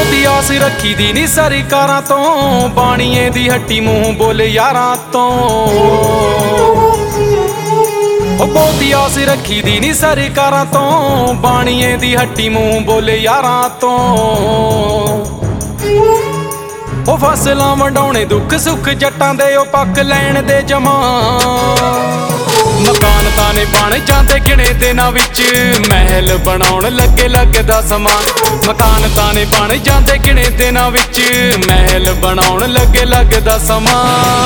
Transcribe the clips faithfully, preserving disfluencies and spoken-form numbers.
ਬਹੁਤੀ ਆਸ ਰੱਖੀ ਦੀ ਨੀ ਸਰਕਾਰਾਂ ਤੋਂ, ਬਾਣੀਏ ਦੀ ਹੱਟੀ ਮੂੰਹ ਬੋਲੇ ਯਾਰਾਂ ਤੋਂ। ਉਹ ਬਹੁਤੀ ਆਸ ਰੱਖੀ ਦੀ ਨੀ ਸਰਕਾਰਾਂ ਤੋਂ, ਬਾਣੀਏ ਦੀ ਹੱਟੀ ਮੂੰਹ ਬੋਲੇ ਯਾਰਾਂ ਤੋਂ। ਉਹ ਫਸਲਾਂ ਵੰਡਾਉਣੇ ਦੁੱਖ ਸੁੱਖ ਜੱਟਾਂ ਦੇ, ਉਹ ਪੱਕ ਲੈਣ ਦੇ ਜਮਾਂ। ਮਕਾਨ ਤਾਂ ਨੇ ਬਣ ਜਾਂਦੇ ਗਿਣੇ ਦਿਨਾਂ ਵਿੱਚ, ਮਹਿਲ ਬਣਾਉਣ ਲੱਗੇ ਲੱਗਦਾ ਸਮਾਂ। ਮਕਾਨ ਤਾਂ ਨੇ ਬਣ ਜਾਂਦੇ ਗਿਣੇ ਦਿਨਾਂ ਵਿੱਚ, ਮਹਿਲ ਬਣਾਉਣ ਲੱਗੇ ਲੱਗਦਾ ਸਮਾਂ।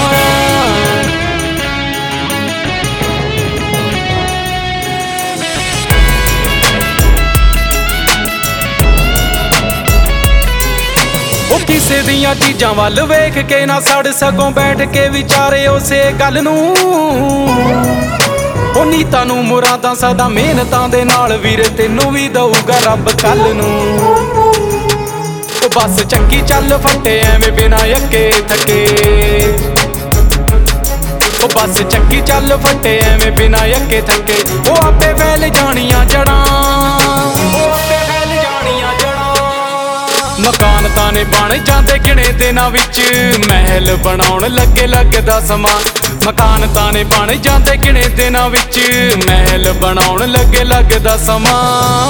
ਉਹ ਕਿਸੇ ਦੀਆਂ ਚੀਜ਼ਾਂ ਵੱਲ ਵੇਖ ਕੇ ਨਾ ਸੜ, ਸਗੋਂ ਬੈਠ ਕੇ ਵਿਚਾਰੇ ਉਸੇ ਗੱਲ ਨੂੰ। ਉਹ ਨੀਤਾਂ ਨੂੰ ਮੁਰਾਦਾਂ ਸਦਾ ਮਿਹਨਤਾਂ ਦੇ ਨਾਲ, ਵੀਰੇ ਤੈਨੂੰ ਵੀ ਦਊਗਾ ਰੱਬ ਕੱਲ ਨੂੰ। ਉਹ ਬਸ ਚੱਕੀ ਚੱਲ ਫੱਟੇ ਐਵੇਂ ਬਿਨਾਂ ਅੱਕੇ ਥੱਕੇ। ਉਹ ਬਸ ਚੱਕੀ ਚੱਲ ਫੱਟੇ ਐਵੇਂ ਬਿਨਾਂ ਅੱਕੇ ਥੱਕੇ। ਉਹ ਆਪੇ ਫੈਲ ਜਾਣੀਆਂ ਜੜਾਂ, ਮਕਾਨ ਤਾਂ ਨੇ ਬਣ ਜਾਂਦੇ ਗਿਣੇ ਦਿਨਾਂ ਵਿੱਚ, ਮਹਿਲ ਬਣਾਉਣ ਲੱਗੇ ਲੱਗਦਾ ਸਮਾਂ। ਮਕਾਨ ਤਾਂ ਨੇ ਬਣ ਜਾਂਦੇ ਗਿਣੇ ਦਿਨਾਂ ਵਿੱਚ, ਮਹਿਲ ਬਣਾਉਣ ਲੱਗੇ ਲੱਗਦਾ ਸਮਾਂ।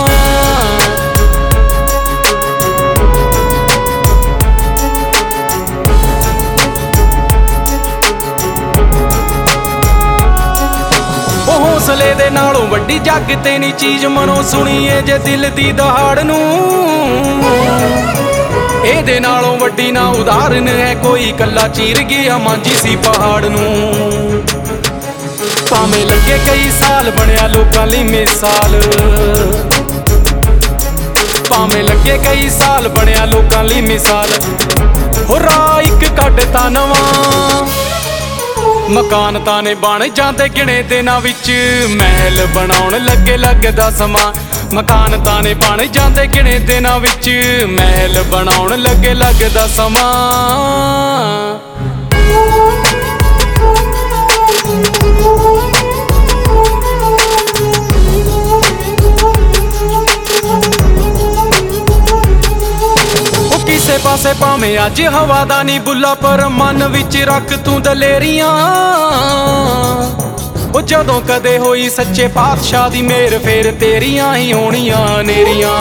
ਉਹ ਹੌਸਲੇ ਦੇ ਨਾਲੋਂ ਵੱਡੀ ਜੱਗ ਤੇ ਨੀ ਚੀਜ਼, ਮਨੋਂ ਸੁਣੀਏ ਜੇ ਦਿਲ ਦੀ ਦਹਾੜ ਨੂੰ। ਇਹਦੇ ਨਾਲੋਂ ਵੱਡੀ ਨਾ ਉਦਾਹਰਨ ਹੈ ਕੋਈ, ਕੱਲਾ ਚੀਰ ਗਿਆ ਮਾਂਜੀ ਸੀ ਪਹਾੜ ਨੂੰ। ਭਾਵੇਂ ਲੱਗੇ ਕਈ ਸਾਲ ਬਣਿਆ ਲੋਕਾਂ ਲਈ ਮਿਸਾਲ, ਭਾਵੇਂ ਲੱਗੇ ਕਈ ਸਾਲ ਬਣਿਆ ਲੋਕਾਂ ਲਈ ਮਿਸਾਲ। ਹੋ ਰਾਹ ਇੱਕ ਕੱਢਤਾ ਨਵਾਂ, ਮਕਾਨ ਤਾਂ ਨੇ ਬਣ ਜਾਂਦੇ ਗਿਣੇ ਦਿਨਾਂ ਵਿੱਚ, ਮਹਿਲ ਬਣਾਉਣ ਲੱਗੇ ਲੱਗਦਾ ਸਮਾਂ। ਮਕਾਨ ਤਾਂ ਨੇ ਬਣ ਜਾਂਦੇ ਗਿਣੇ ਦਿਨਾਂ ਵਿੱਚ, ਮਹਿਲ ਬਣਾਉਣ ਲੱਗੇ ਲੱਗਦਾ ਸਮਾਂ। ਉਹ ਕਿਸੇ ਪਾਸੇ ਭਾਵੇਂ ਅੱਜ ਹਵਾ ਦਾ ਨੀ ਬੁੱਲਾ, ਪਰ ਮਨ ਵਿੱਚ ਰੱਖ ਤੂੰ ਦਲੇਰੀਆਂ। ਉਹ ਜਦੋਂ ਕਦੇ ਹੋਈ ਸੱਚੇ ਪਾਤਸ਼ਾਹ ਦੀ ਮਿਹਰ, ਫੇਰ ਤੇਰੀਆਂ ਹੀ ਹੋਣੀਆਂ ਨੇਰੀਆਂ।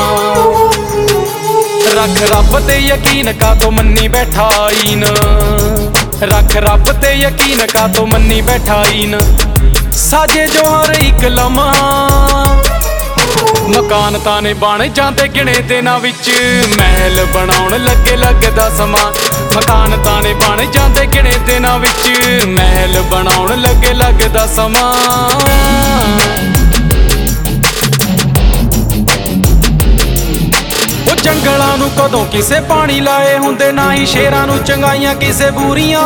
ਰੱਖ ਰੱਬ ਤੇ ਯਕੀਨ ਕਾਤੋਂ ਮੰਨੀ ਬੈਠਾ ਈਨ, ਰੱਖ ਰੱਬ ਤੇ ਯਕੀਨ ਕਾਤੋਂ ਮੰਨੀ ਬੈਠਾ ਈਨ। ਸਾਜੇ ਜੋ ਹਰ ਇੱਕ ਲਮਹਾ, ਮਕਾਨ ਤਾਂ ਨੇ ਬਣ ਜਾਂਦੇ ਗਿਣੇ ਦਿਨਾਂ ਵਿੱਚ, ਮਹਿਲ ਬਣਾਉਣ ਲੱਗੇ ਲੱਗਦਾ ਸਮਾਂ। ਮਕਾਨ ਤਾਂ ਨੇ ਬਣ ਜਾਂਦੇ ਗਿਣੇ ਦਿਨਾਂ ਵਿੱਚ, ਮਹਿਲ ਬਣਾਉਣ ਲੱਗੇ ਲੱਗਦਾ ਸਮਾਂ। ਉਹ ਜੰਗਲਾਂ ਨੂੰ ਕਦੋਂ ਕਿਸੇ ਪਾਣੀ ਲਾਏ ਹੁੰਦੇ, ਨਾ ਹੀ ਸ਼ੇਰਾਂ ਨੂੰ ਚੰਗਾਈਆਂ ਕਿਸੇ ਬੂਰੀਆਂ।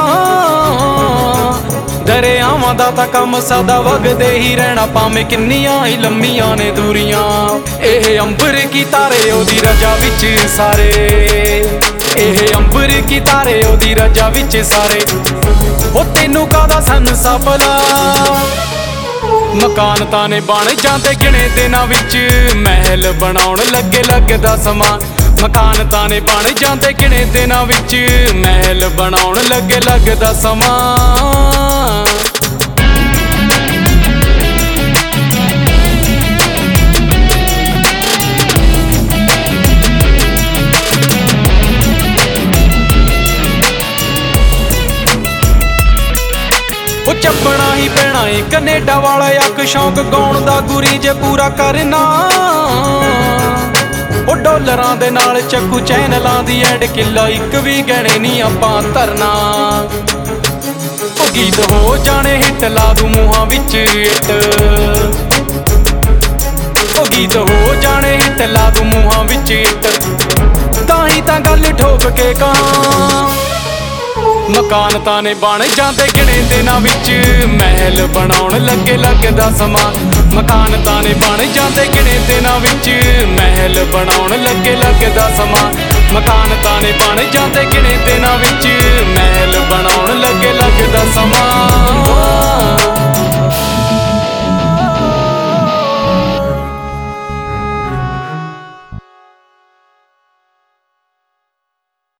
ਦਰਿਆਵਾਂ ਦਾ ਤਾਂ ਕੰਮ ਸਦਾ ਵਗਦੇ ਹੀ ਰਹਿਣਾ, ਭਾਵੇਂ ਕਿੰਨੀਆਂ ਹੀ ਲੰਮੀਆਂ ਨੇ ਦੂਰੀਆਂ। ਇਹ ਅੰਬਰ ਕੀ ਤਾਰੇ ਉਹਦੀ ਰਜਾ ਵਿੱਚ ਸਾਰੇ, ਇਹ ਅੰਬਰ ਕੀ ਤਾਰੇ ਉਹਦੀ ਰਜਾ ਵਿੱਚ ਸਾਰੇ। ਉਹ ਤੈਨੂੰ ਕਾਹਦਾ ਸੰਸਾ ਭਲਾ, ਮਕਾਨ ਤਾਂ ਨੇ ਬਣ ਜਾਂਦੇ ਗਿਣੇ ਦਿਨਾਂ ਵਿੱਚ, ਮਹਿਲ ਬਣਾਉਣ ਲੱਗੇ ਲੱਗਦਾ ਸਮਾਂ। ਮਕਾਨ ਤਾਂ ਨੇ ਬਣ ਜਾਂਦੇ ਗਿਣੇ ਦਿਨਾਂ ਵਿੱਚ, ਮਹਿਲ ਬਣਾਉਣ ਲੱਗੇ ਲੱਗਦਾ ਸਮਾਂ। ਉਹ ਚੱਪਣਾ ਹੀ ਪੈਣਾ ਏ ਕਨੇਡਾ ਵਾਲਾ ਅੱਖ, ਸ਼ੌਂਕ ਗਾਉਣ ਦਾ ਗੁਰੀ ਜੇ ਪੂਰਾ ਕਰਨਾ। ਉਹ ਡਾਲਰਾਂ ਦੇ ਨਾਲ ਚੱਕੂ ਚੈਨਲਾਂ ਦੀ ਐਡ, ਕਿੱਲਾ ਇੱਕ ਵੀ ਗਹਿਣੇ ਨਹੀਂ ਆਪਾਂ ਧਰਨਾ। ਉਹ ਗੀਤ ਹੋ ਜਾਣੇ ਹਿੱਟ, ਲਾ ਦੂ ਮੂੰਹਾਂ ਵਿੱਚ ਇੱਟ। ਉਹ ਗੀਤ ਹੋ ਜਾਣੇ ਹਿੱਟ, ਲਾ ਦੂ ਮੂੰਹਾਂ ਵਿੱਚ ਇੱਟ। ਤਾਂ ਹੀ ਤਾਂ ਗੱਲ ਠੋਕ ਕੇ ਕਹਾਂ, ਮਕਾਨ ਤਾਂ ਨੇ ਬਣ ਜਾਂਦੇ ਗਿਣੇ ਦਿਨਾਂ ਵਿੱਚ, ਮਹਿਲ ਬਣਾਉਣ ਲੱਗੇ ਲੱਗਦਾ ਸਮਾਂ। ਮਕਾਨ ਤਾਂ ਨੇ ਬਣ ਜਾਂਦੇ ਗਿਣੇ ਦਿਨਾਂ ਵਿੱਚ, ਮਹਿਲ ਬਣਾਉਣ ਲੱਗੇ ਲੱਗਦਾ ਸਮਾਂ। ਮਕਾਨ ਤਾਂ ਨੇ ਬਣ ਜਾਂਦੇ ਗਿਣੇ ਦਿਨਾਂ ਵਿੱਚ, ਮਹਿਲ ਬਣ